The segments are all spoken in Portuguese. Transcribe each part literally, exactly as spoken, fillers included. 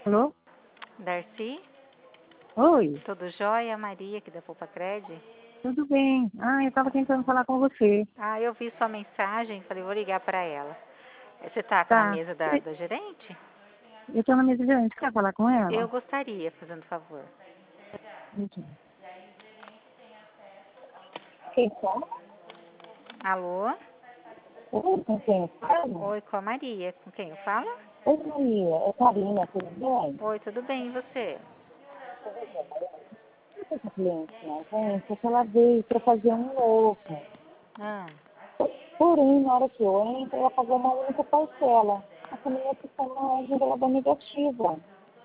Alô? Darcy, Oi, tudo jóia? Maria, aqui da Poupa Cred. tudo bem? Ah, eu estava tentando falar com você. Ah, eu vi sua mensagem, falei, vou ligar para ela. Eh, Você tá na Tá. mesa da, da gerente? Eu estou na mesa de antes. Quer falar com Eu ela? gostaria, fazendo favor. Aqui. Quem fala? Alô? Oi, com quem eu falo? Oi, com a Maria. Com quem eu falo? Oi, Maria. É Karina, tudo bem? Oi, tudo bem, e você? Não sei se a cliente não vem, porque ela veio para fazer um novo. Ah, Porém, na hora que eu entro, ela pagou uma única parcela. Essa minha personagem dela dá negativa.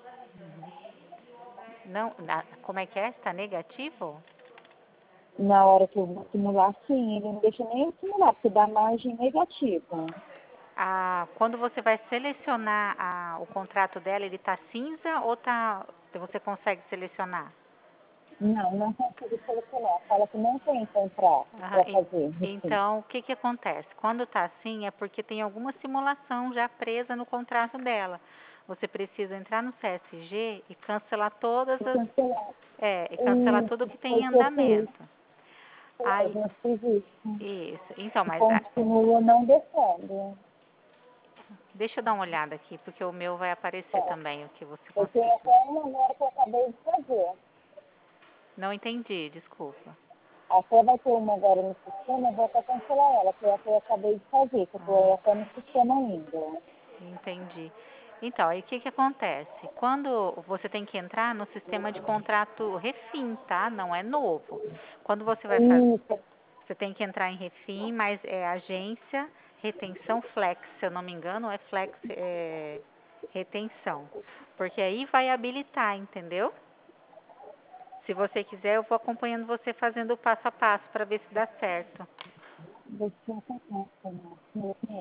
não, na- como é que é? Está negativo? Na hora que eu vou simular, sim, ele não deixa nem eu simular, porque dá margem negativa. Ah, quando você vai selecionar a- o contrato dela, ele tá cinza ou tá, você consegue selecionar? Não, não consigo selecionar. Fala que não tem contrato Aham, para en- fazer. Assim. Então, o que que acontece? Quando tá assim, é porque tem alguma simulação já presa no contrato dela. Você precisa entrar no C S G e cancelar todas E as, cancelar. é, e cancelar tudo Isso, que tem foi em o que eu fiz. andamento. Eu Aí, não fiz isso. isso. Então, E mas ah, continua não descendo. deixa eu dar uma olhada aqui, porque o meu vai aparecer Tá. também o que você Eu tenho conseguiu. até uma agora que eu acabei de fazer. Não entendi, desculpa. Até vai ter uma agora no sistema, eu vou até cancelar ela, que é a que eu acabei de fazer, que eu estou Ah, até no sistema ainda. entendi. Então, aí o que que acontece? Quando você tem que entrar no sistema de contrato refim, tá? Não é novo. Quando você vai fazer, Isso. você tem que entrar em refim, mas é agência retenção flex, se eu não me engano, é flex é, retenção. Porque aí vai habilitar, entendeu? Se você quiser, eu vou acompanhando você fazendo o passo a passo para ver se dá certo. Deixa eu tentar, né?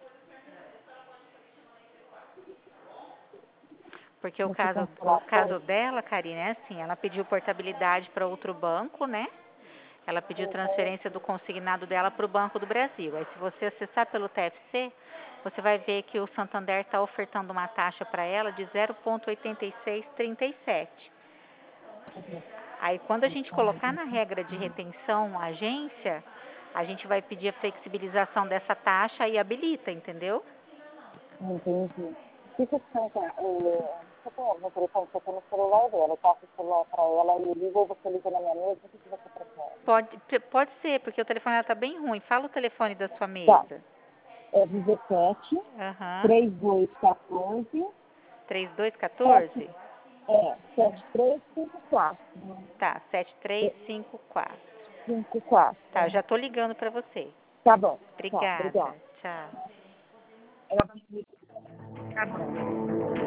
Porque o Deixa eu caso, o cancelar. caso dela, Karine, é assim, ela pediu portabilidade para outro banco, né? Ela pediu transferência do consignado dela para o Banco do Brasil. Aí, se você acessar pelo T F C, você vai ver que o Santander está ofertando uma taxa para ela de zero vírgula oitenta e seis trinta e sete. Aí, quando a gente colocar na regra de retenção a agência, a gente vai pedir a flexibilização dessa taxa e habilita, entendeu? Entendi. Fica descansar. Você tem algum telefone que eu tenho no celular dela? Eu passo o celular para ela e eu ligo ou você liga na minha mesa? O que que você prefere? Pode, pode ser, porque o telefone está bem ruim. Fala o telefone da sua Tá. mesa. É dezessete, Aham. trinta e dois, quatorze, trinta e dois sete, quatorze? é, sete três cinco quatro. Tá, sete três cinco quatro. cinco quatro. Tá, eu já tô ligando para você. Tá bom. Tá, Obrigada. obrigada. Tchau. Ela vai me ligar. Tá bom.